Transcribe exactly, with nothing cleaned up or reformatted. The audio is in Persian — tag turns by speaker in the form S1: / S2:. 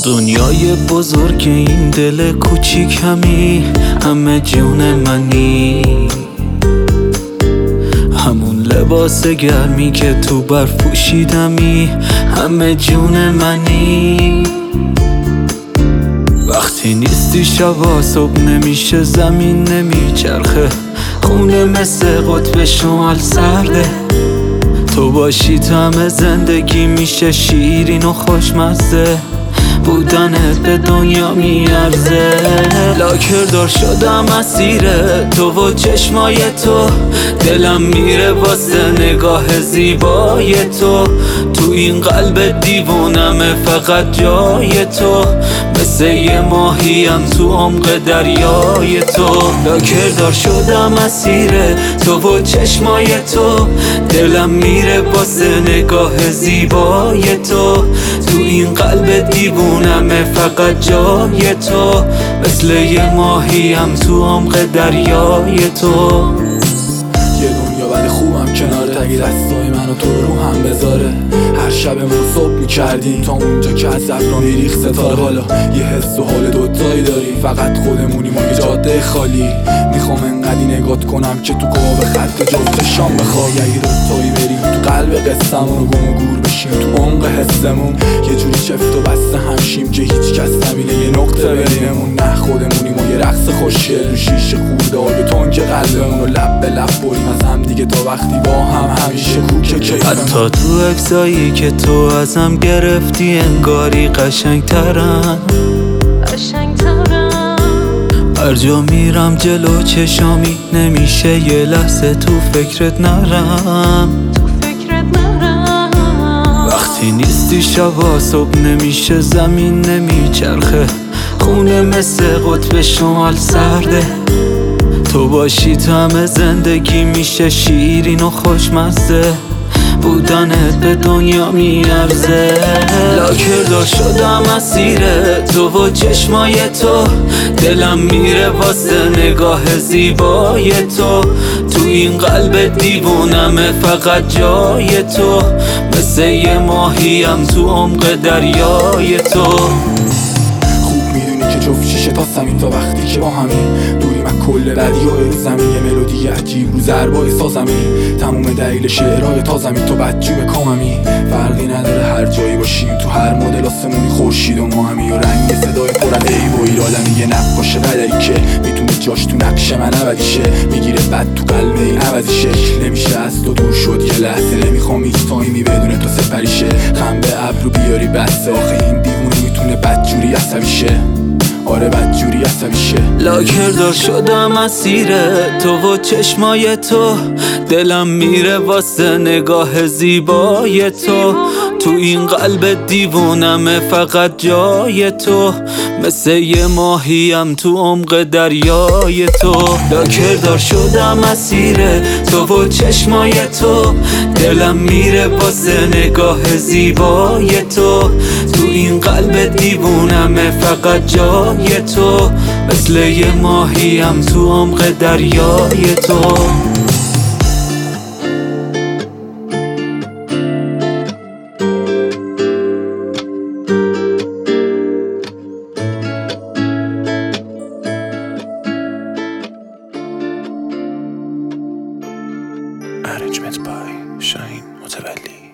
S1: دنیای بزرگ این دل کوچیک همی، همه جون منی، همون لباس گرمی که تو برف پوشیدمی، همه جون منی. وقتی نیستی شبا صبح نمیشه، زمین نمیچرخه، خونه مثل قطب شمال سرده. تو باشی طعم زندگی میشه شیرین و خوشمزه، بودنت به دنیا میارزه. لاکردار شدم اسیر تو و چشمای تو، دلم میره واسه نگاه زیبای تو. تو این قلب دیوونمه فقط جای تو، مثل یه ماهیم تو عمق دریای تو. لاکردار شدم اسیر تو و چشمای تو، دلم میره واسه نگاه زیبای تو. تو این قلب دیوونمه فقط جای تو، مثل یه ماهیم تو عمق دریای تو.
S2: یه دنیا بعد خوبم کناره، تگی دستای منو تو رو هم بذاره. هر شبمون صبح میکردیم تا اونجا که از ابرا میریخ ستاره. حالا یه حس و حال دوتایی داریم، فقط خودمونیم و یه جاده خالی. میخوام انقدی نگات کنم که تو قاب خط جفت شام بخوای. اگه دوتایی بریم تو قلب قصه‌مون و گم و گور بشیم تو عمق حسمون، یه جوری چفت و بسته همشیم که هیچ کس نبینه یه نقطه بینمون. نه خودمونیم و یه رقص خوشگل رو شیشه خورده آب تنگ قلبمون رو لب به لب بریم از هم دیگه تا وقتی با هم همیشه کوک کیفمون.
S1: حتی تو عکسایی که تو ازم گرفتی انگاری قشنگترن، هر جا میرم جلو چشامی نمیشه یه لحظه تو فکرت نرم. وقتی نیستی شبا صبح نمیشه، زمین نمیچرخه، خونه مثل قطب شمال سرده. تو باشی طعم زندگی میشه شیرین و خوشمزه، بودنت به دنیا میارزه. لاکردار شدم اسیر تو و چشمای تو، دلم میره واسه نگاه زیبای تو. تو این قلب دیوونمه فقط جای تو، مثل یه ماهیم تو عمق دریای تو.
S2: جفت شیشه تا سمین تا وقتی که با همین دوریم از کل بدی و زمین. یه ملودی عجیب رو ضربای سازمی، تموم دلیل شعرهای تازمی تو بدجوب کاممی. فرقی نداره هر جایی باشیم تو هر مدل آسمونی خورشید و ما همی، و رنگ صدای پر از عیب و ایرادمی یه نقاش بدری که میتونه جاش تو نقش من عوضیشه. میگیره بد تو قلب این عوضیشه، نمیشه از تو دور شد یه لحظه. نمیخوام هیچ تایمی بدون تو سپریشه، خم به ابرو بیاری بسته. آخه این دیوونه میتونه بدجوری عصبی شه، آره بدجوری عصبی شه.
S1: لاکردار شدم اسیر تو و چشمای تو، دلم میره واسه نگاه زیبای تو. تو این قلب دیوونمه فقط جای تو، مثل یه ماهیم تو عمق دریای تو. لاکردار شدم اسیر تو و چشمای تو، دلم میره واسه نگاه زیبای تو. تو این قلب دیوونمه فقط جای تو، مثل یه ماهیم تو عمق دریای تو.
S3: Arrangement by Shaheen Mutawalli.